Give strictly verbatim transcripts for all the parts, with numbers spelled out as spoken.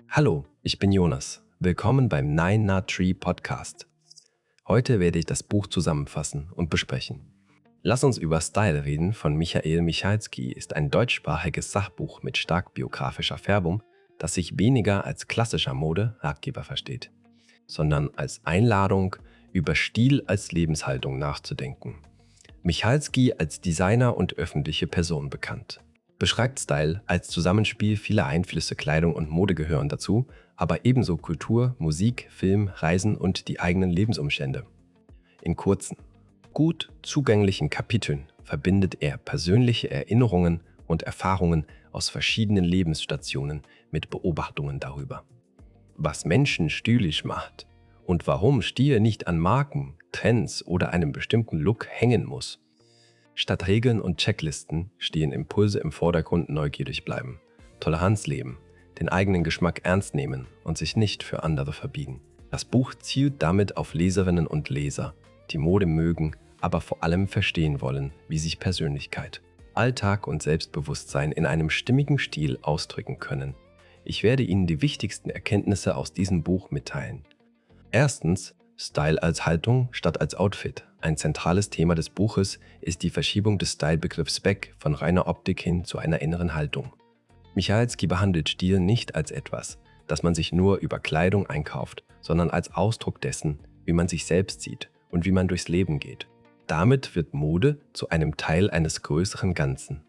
Hallo, ich bin Jonas. Willkommen beim Nine Not Tree Podcast. Heute werde ich das Buch zusammenfassen und besprechen. Lass uns über Style reden von Michael Michalski ist ein deutschsprachiges Sachbuch mit stark biografischer Färbung, das sich weniger als klassischer Mode-Ratgeber versteht, sondern als Einladung, über Stil als Lebenshaltung nachzudenken. Michalski als Designer und öffentliche Person bekannt. Beschreibt Style als Zusammenspiel vieler Einflüsse, Kleidung und Mode gehören dazu, aber ebenso Kultur, Musik, Film, Reisen und die eigenen Lebensumstände. In kurzen, gut zugänglichen Kapiteln verbindet er persönliche Erinnerungen und Erfahrungen aus verschiedenen Lebensstationen mit Beobachtungen darüber, was Menschen stylisch macht und warum Stil nicht an Marken, Trends oder einem bestimmten Look hängen muss. Statt Regeln und Checklisten stehen Impulse im Vordergrund, neugierig bleiben, Toleranz leben, den eigenen Geschmack ernst nehmen und sich nicht für andere verbiegen. Das Buch zielt damit auf Leserinnen und Leser, die Mode mögen, aber vor allem verstehen wollen, wie sich Persönlichkeit, Alltag und Selbstbewusstsein in einem stimmigen Stil ausdrücken können. Ich werde Ihnen die wichtigsten Erkenntnisse aus diesem Buch mitteilen. Erstens, Style als Haltung statt als Outfit. Ein zentrales Thema des Buches ist die Verschiebung des Style-Begriffs weg von reiner Optik hin zu einer inneren Haltung. Michalski behandelt Stil nicht als etwas, das man sich nur über Kleidung einkauft, sondern als Ausdruck dessen, wie man sich selbst sieht und wie man durchs Leben geht. Damit wird Mode zu einem Teil eines größeren Ganzen.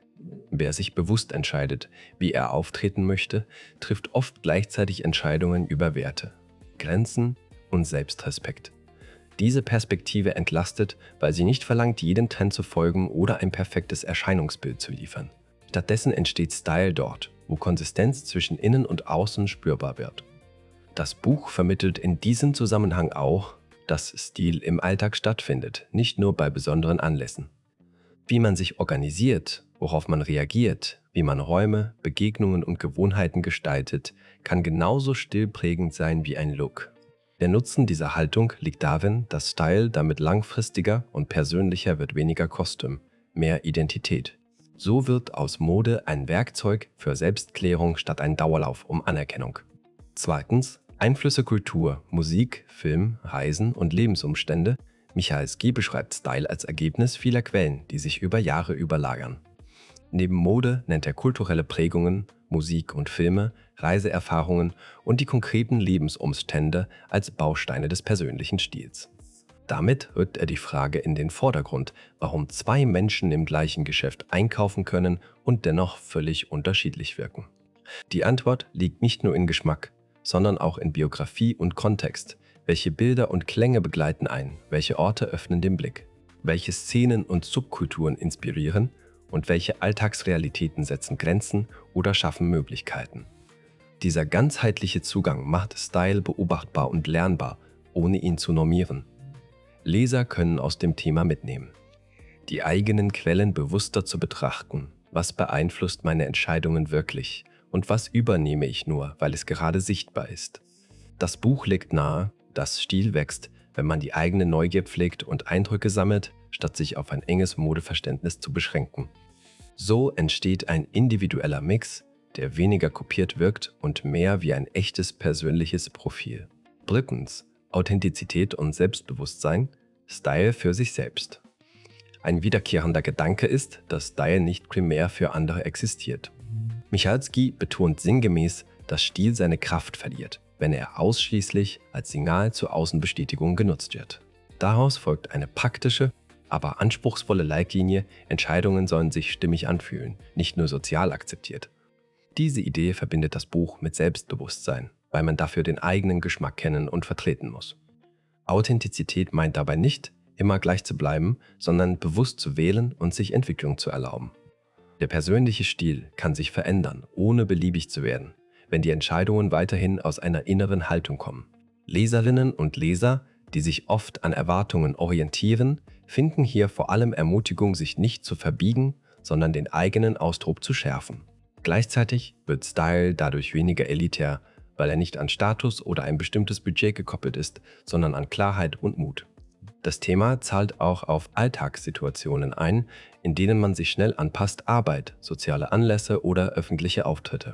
Wer sich bewusst entscheidet, wie er auftreten möchte, trifft oft gleichzeitig Entscheidungen über Werte, Grenzen und Selbstrespekt. Diese Perspektive entlastet, weil sie nicht verlangt, jedem Trend zu folgen oder ein perfektes Erscheinungsbild zu liefern. Stattdessen entsteht Style dort, wo Konsistenz zwischen Innen und Außen spürbar wird. Das Buch vermittelt in diesem Zusammenhang auch, dass Stil im Alltag stattfindet, nicht nur bei besonderen Anlässen. Wie man sich organisiert, worauf man reagiert, wie man Räume, Begegnungen und Gewohnheiten gestaltet, kann genauso stilprägend sein wie ein Look. Der Nutzen dieser Haltung liegt darin, dass Style damit langfristiger und persönlicher wird, weniger Kostüm, mehr Identität. So wird aus Mode ein Werkzeug für Selbstklärung statt ein Dauerlauf um Anerkennung. Zweitens, Einflüsse Kultur, Musik, Film, Reisen und Lebensumstände. Michalski beschreibt Style als Ergebnis vieler Quellen, die sich über Jahre überlagern. Neben Mode nennt er kulturelle Prägungen, Musik und Filme, Reiseerfahrungen und die konkreten Lebensumstände als Bausteine des persönlichen Stils. Damit rückt er die Frage in den Vordergrund, warum zwei Menschen im gleichen Geschäft einkaufen können und dennoch völlig unterschiedlich wirken. Die Antwort liegt nicht nur in Geschmack, sondern auch in Biografie und Kontext. Welche Bilder und Klänge begleiten einen, welche Orte öffnen den Blick, welche Szenen und Subkulturen inspirieren und welche Alltagsrealitäten setzen Grenzen oder schaffen Möglichkeiten. Dieser ganzheitliche Zugang macht Style beobachtbar und lernbar, ohne ihn zu normieren. Leser können aus dem Thema mitnehmen. Die eigenen Quellen bewusster zu betrachten, was beeinflusst meine Entscheidungen wirklich und was übernehme ich nur, weil es gerade sichtbar ist. Das Buch legt nahe, dass Stil wächst, wenn man die eigene Neugier pflegt und Eindrücke sammelt, statt sich auf ein enges Modeverständnis zu beschränken. So entsteht ein individueller Mix, der weniger kopiert wirkt und mehr wie ein echtes persönliches Profil. Drittens, Authentizität und Selbstbewusstsein, Style für sich selbst. Ein wiederkehrender Gedanke ist, dass Style nicht primär für andere existiert. Michalski betont sinngemäß, dass Stil seine Kraft verliert, wenn er ausschließlich als Signal zur Außenbestätigung genutzt wird. Daraus folgt eine praktische, aber anspruchsvolle Leitlinie, Entscheidungen sollen sich stimmig anfühlen, nicht nur sozial akzeptiert. Diese Idee verbindet das Buch mit Selbstbewusstsein, weil man dafür den eigenen Geschmack kennen und vertreten muss. Authentizität meint dabei nicht, immer gleich zu bleiben, sondern bewusst zu wählen und sich Entwicklung zu erlauben. Der persönliche Stil kann sich verändern, ohne beliebig zu werden, wenn die Entscheidungen weiterhin aus einer inneren Haltung kommen. Leserinnen und Leser, die sich oft an Erwartungen orientieren, finden hier vor allem Ermutigung, sich nicht zu verbiegen, sondern den eigenen Ausdruck zu schärfen. Gleichzeitig wird Style dadurch weniger elitär, weil er nicht an Status oder ein bestimmtes Budget gekoppelt ist, sondern an Klarheit und Mut. Das Thema zahlt auch auf Alltagssituationen ein, in denen man sich schnell anpasst, Arbeit, soziale Anlässe oder öffentliche Auftritte.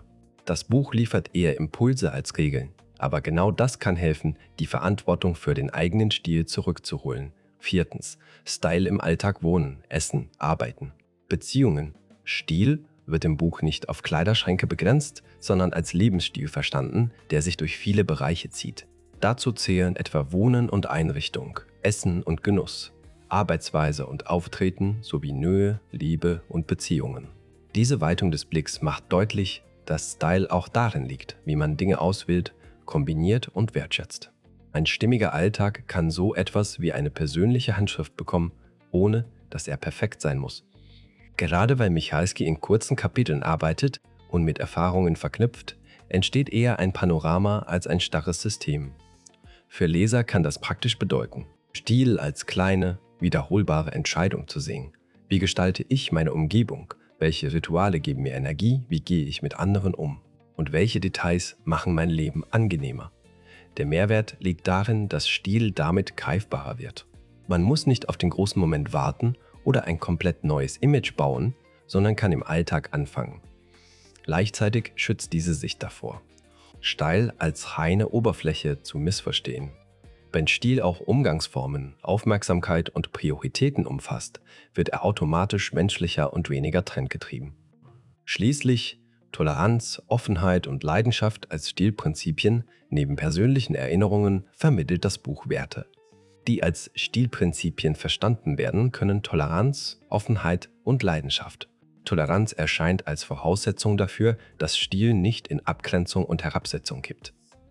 Das Buch liefert eher Impulse als Regeln, aber genau das kann helfen, die Verantwortung für den eigenen Stil zurückzuholen. Viertens. Style im Alltag wohnen, essen, arbeiten. Beziehungen. Stil wird im Buch nicht auf Kleiderschränke begrenzt, sondern als Lebensstil verstanden, der sich durch viele Bereiche zieht. Dazu zählen etwa Wohnen und Einrichtung, Essen und Genuss, Arbeitsweise und Auftreten sowie Nähe, Liebe und Beziehungen. Diese Weitung des Blicks macht deutlich, dass Style auch darin liegt, wie man Dinge auswählt, kombiniert und wertschätzt. Ein stimmiger Alltag kann so etwas wie eine persönliche Handschrift bekommen, ohne dass er perfekt sein muss. Gerade weil Michalski in kurzen Kapiteln arbeitet und mit Erfahrungen verknüpft, entsteht eher ein Panorama als ein starres System. Für Leser kann das praktisch bedeuten, Stil als kleine, wiederholbare Entscheidung zu sehen. Wie gestalte ich meine Umgebung? Welche Rituale geben mir Energie? Wie gehe ich mit anderen um? Und welche Details machen mein Leben angenehmer? Der Mehrwert liegt darin, dass Stil damit greifbarer wird. Man muss nicht auf den großen Moment warten oder ein komplett neues Image bauen, sondern kann im Alltag anfangen. Gleichzeitig schützt diese Sicht davor, Style als reine Oberfläche zu missverstehen. Wenn Stil auch Umgangsformen, Aufmerksamkeit und Prioritäten umfasst, wird er automatisch menschlicher und weniger trendgetrieben. Schließlich Toleranz, Offenheit und Leidenschaft als Stilprinzipien neben persönlichen Erinnerungen vermittelt das Buch Werte. Die als Stilprinzipien verstanden werden, können Toleranz, Offenheit und Leidenschaft. Toleranz erscheint als Voraussetzung dafür, dass Stil nicht in Abgrenzung und Herabsetzung kippt.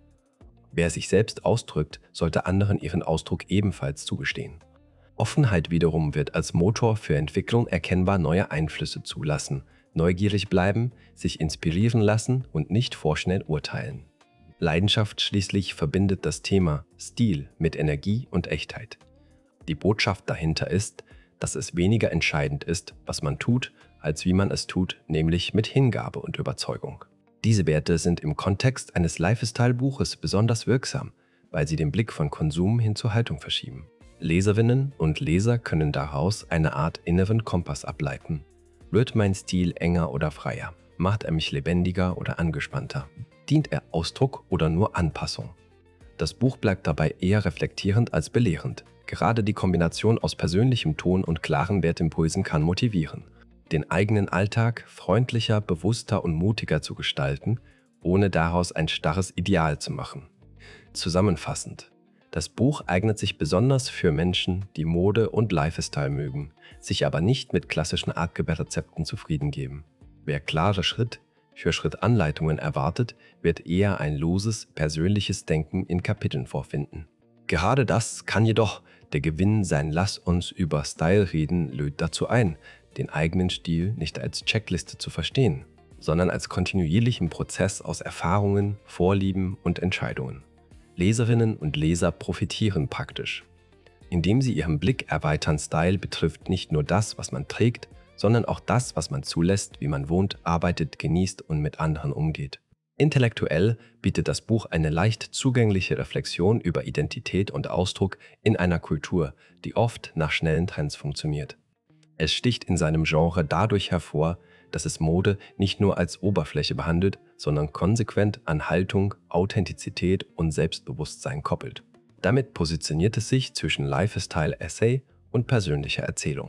Wer sich selbst ausdrückt, sollte anderen ihren Ausdruck ebenfalls zugestehen. Offenheit wiederum wird als Motor für Entwicklung erkennbar neue Einflüsse zulassen, neugierig bleiben, sich inspirieren lassen und nicht vorschnell urteilen. Leidenschaft schließlich verbindet das Thema Stil mit Energie und Echtheit. Die Botschaft dahinter ist, dass es weniger entscheidend ist, was man tut, als wie man es tut, nämlich mit Hingabe und Überzeugung. Diese Werte sind im Kontext eines Lifestyle-Buches besonders wirksam, weil sie den Blick von Konsum hin zur Haltung verschieben. Leserinnen und Leser können daraus eine Art inneren Kompass ableiten. Wird mein Stil enger oder freier? Macht er mich lebendiger oder angespannter? Dient er Ausdruck oder nur Anpassung? Das Buch bleibt dabei eher reflektierend als belehrend. Gerade die Kombination aus persönlichem Ton und klaren Wertimpulsen kann motivieren, den eigenen Alltag freundlicher, bewusster und mutiger zu gestalten, ohne daraus ein starres Ideal zu machen. Zusammenfassend: Das Buch eignet sich besonders für Menschen, die Mode und Lifestyle mögen, sich aber nicht mit klassischen Artgeber-Rezepten zufrieden geben. Wer klare Schritt für Schritt Anleitungen erwartet, wird eher ein loses, persönliches Denken in Kapiteln vorfinden. Gerade das kann jedoch der Gewinn sein. Lass uns über Style reden lädt dazu ein, den eigenen Stil nicht als Checkliste zu verstehen, sondern als kontinuierlichen Prozess aus Erfahrungen, Vorlieben und Entscheidungen. Leserinnen und Leser profitieren praktisch. Indem sie ihren Blick erweitern, Style betrifft nicht nur das, was man trägt, sondern auch das, was man zulässt, wie man wohnt, arbeitet, genießt und mit anderen umgeht. Intellektuell bietet das Buch eine leicht zugängliche Reflexion über Identität und Ausdruck in einer Kultur, die oft nach schnellen Trends funktioniert. Es sticht in seinem Genre dadurch hervor, dass es Mode nicht nur als Oberfläche behandelt, sondern konsequent an Haltung, Authentizität und Selbstbewusstsein koppelt. Damit positioniert es sich zwischen Lifestyle-Essay und persönlicher Erzählung.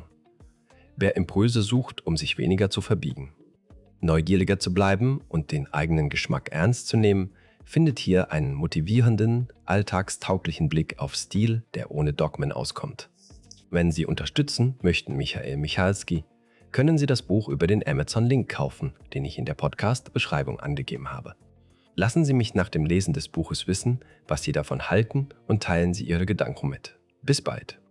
Wer Impulse sucht, um sich weniger zu verbiegen, neugieriger zu bleiben und den eigenen Geschmack ernst zu nehmen, findet hier einen motivierenden, alltagstauglichen Blick auf Stil, der ohne Dogmen auskommt. Wenn Sie unterstützen möchten Michael Michalski, können Sie das Buch über den Amazon-Link kaufen, den ich in der Podcast-Beschreibung angegeben habe. Lassen Sie mich nach dem Lesen des Buches wissen, was Sie davon halten und teilen Sie Ihre Gedanken mit. Bis bald!